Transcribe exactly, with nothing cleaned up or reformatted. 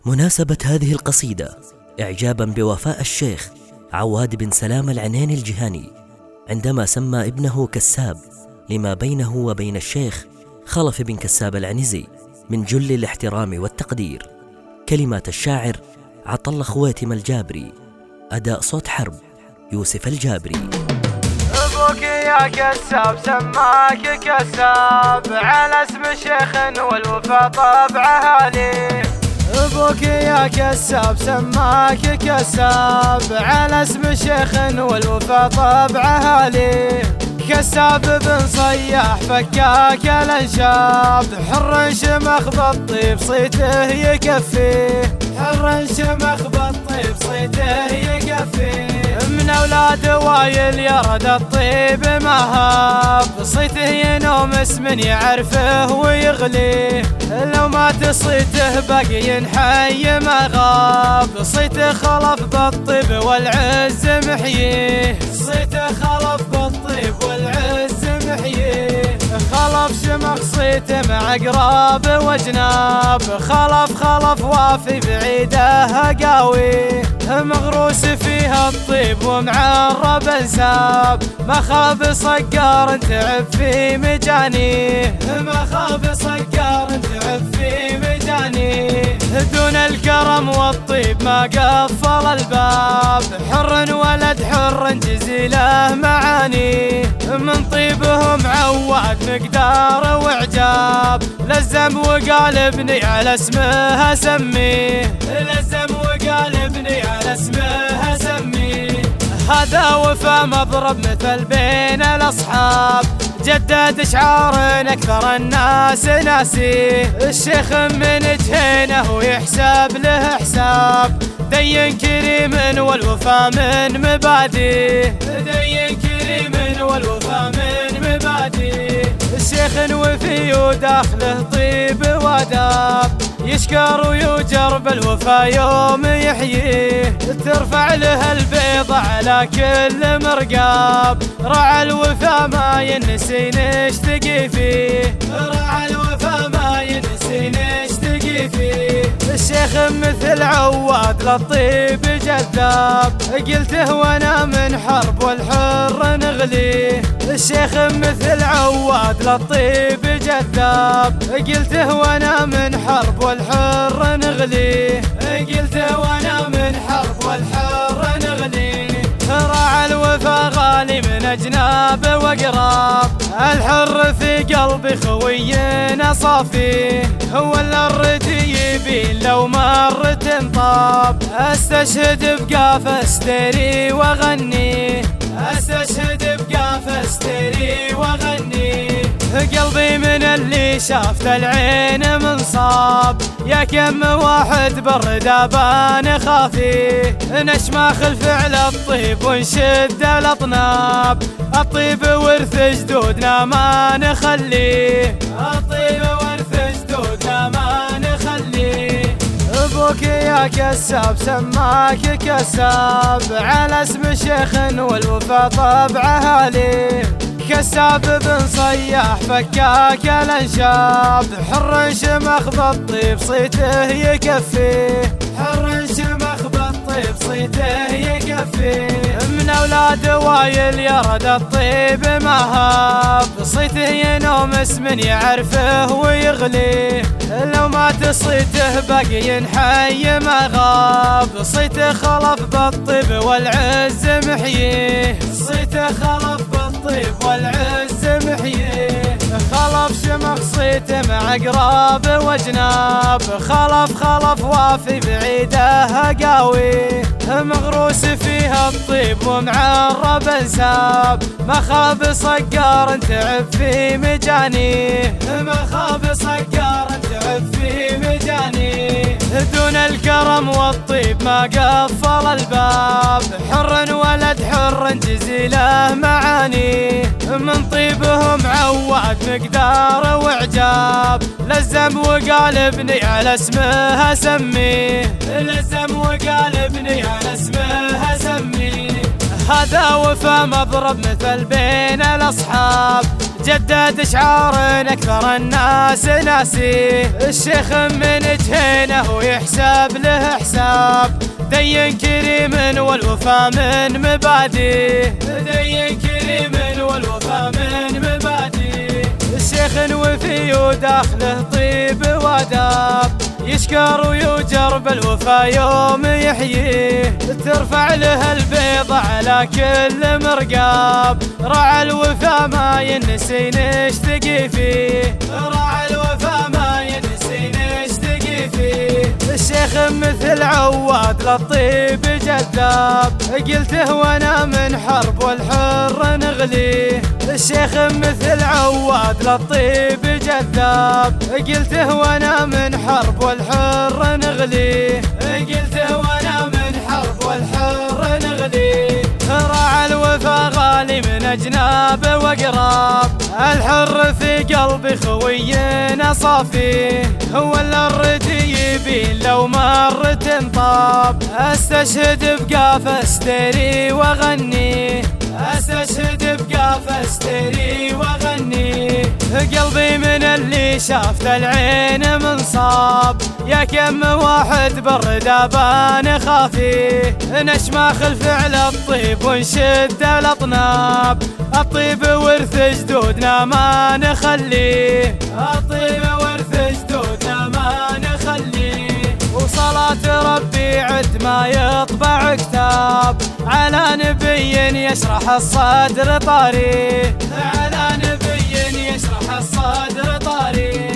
مناسبة هذه القصيدة إعجابا بوفاء الشيخ عواد بن سلام العناني الجهاني عندما سمى ابنه كساب لما بينه وبين الشيخ خلف بن كساب العنزي من جل الاحترام والتقدير. كلمات الشاعر عطل خواتم الجابري، أداء صوت حرب يوسف الجابري. أبوك يا كساب سماك كساب على اسم شيخ والوفا طبعها لي. أبوك يا كساب سماك كساب على اسم شيخ والوفا طبعها لي. كساب بن صياح فكاك الانشاب، حر شمخ بالطيب صيته يكفيه، حر شمخ بالطيب صيته يكفيه. من اولاد وايل يرد الطيب مهاب، صيته ينوم اسم يعرفه ويغليه. لو مات صيته باقي حي ما غاب، صيته خلف بالطيب والعز محييه، صيته خلف بالطيب والعز محييه. خلف شمخ صيته مع اقراب وجناب، خلف خلف وافي بعيده قاوي، مغروس فيها الطيب ومعرب انساب. ما خاب صقار تعب في مجانيه، ما خاب صقار تعب في مجانيه. دون الكرم والطيب ما قفل الباب، حر ولد حر جزيله معانيه. من طيبهم عواد مقدار واعجاب، لزم وقال ابني على اسمه سميه، لزم وقال ابني على اسمه سميه. هذا وفا مضرب مثل بين الاصحاب، جدد اشعار اكثر الناس ناسيه. الشيخ من جهينه ويحسب له حساب، دين كريم والوفا من مباديه، دين كريم والوفا من مباديه. الشيخ وفي وداخله طيب واداب، يشكر ويجر بالوفا يوم يحييه. ترفع له البيضة على كل مرقاب، رعى الوفا ما ينسي نشتقي فيه، رعى الوفا ما ينسي نشتقي فيه. الشيخ مثل عواد للطيب جذاب، قلته وانا من حرب والحر نغليه. الشيخ مثل عواد للطيب جذاب، قلته وانا من حرب والحر نغليه، قلته وانا من حرب والحر نغليه. راعى الوفا غالي من اجناب واقراب، الحر في قلبي خوينا صافيه. هو اللي الردي يبين لو مرت طاب، استشهد بقاف استري واغني، استشهد بقاف استري واغني. قلبي من اللي شافت العين منصاب، يا كم واحد بالردابان خافيه. نشماخ الفعل الطيب ونشد الاطناب، الطيب ورث جدودنا ما نخليه، الطيب ورث جدودنا ما نخليه. أبوك يا كساب سماك كساب على اسم شيخ والوفا طبعها لي. كساب بن صياح فكاك الانشاب، حر شمخ بالطيب صيته يكفيه، حر شمخ بالطيب صيته يكفيه. من اولاد وايل يرد الطيب مهاب، صيته ينوم اسم يعرفه ويغليه. لو مات صيته باقي حي ما غاب، صيته خلف بالطيب والعز محييه، صيته خلف بالطيب والعز محييه. خلف شمخ صيته مع اقراب وجناب، خلف خلف وافي بعيده قاوي، مغروس فيها الطيب ومعرب انساب. ما خاب صقار تعب في مجانيه، ما خاب صقار تعب في مجانيه. دون الكرم والطيب ما قفل الباب، حر ولد حر جزيله معانيه. من طيبهم عواد مقدار واعجاب، لزم وقال ابني على اسمه سميه، لزم وقال ابني على اسمه سميه. هذا وفا مضرب مثل بين الأصحاب، جدد اشعار اكثر الناس ناسيه. الشيخ من جهينه ويحسب له حساب، دين كريم والوفا من مباديه، دين كريم والوفا من مباديه. الشيخ وفي وداخله طيب واداب، يشكر ويجر بالوفا يوم يحييه. ترفع له البيض على كل مرقاب، راعى الوفا ما ينسي نشتقي فيه، راعى الوفا ما ينسي نشتقي فيه. الشيخ مثل عواد للطيب جذاب، قلته وانا من حرب والحر نغليه. الشيخ مثل عواد للطيب جذاب، قلته وانا من حرب والحر نغليه، قلته وانا من حرب والحر نغليه. راعى الوفا غالي من اجناب واقراب، الحر في قلبي خوينا صافيه، هو اللي الردي يبين لو مر تنطاب. استشهد بقاف استري واغني، استشهد بقاف استري واغني. قلبي من اللي شافت العين منصاب، يا كم واحد بالردابان خافيه. نشماخ الفعل الطيب ونشد الاطناب، الطيب ورث جدودنا ما نخليه، الطيب ورث جدودنا ما نخليه. وصلاة ربي عد ما يطبع كتاب، على نبي يشرح الصدر طريق، على نبي يشرح الصدر طريق.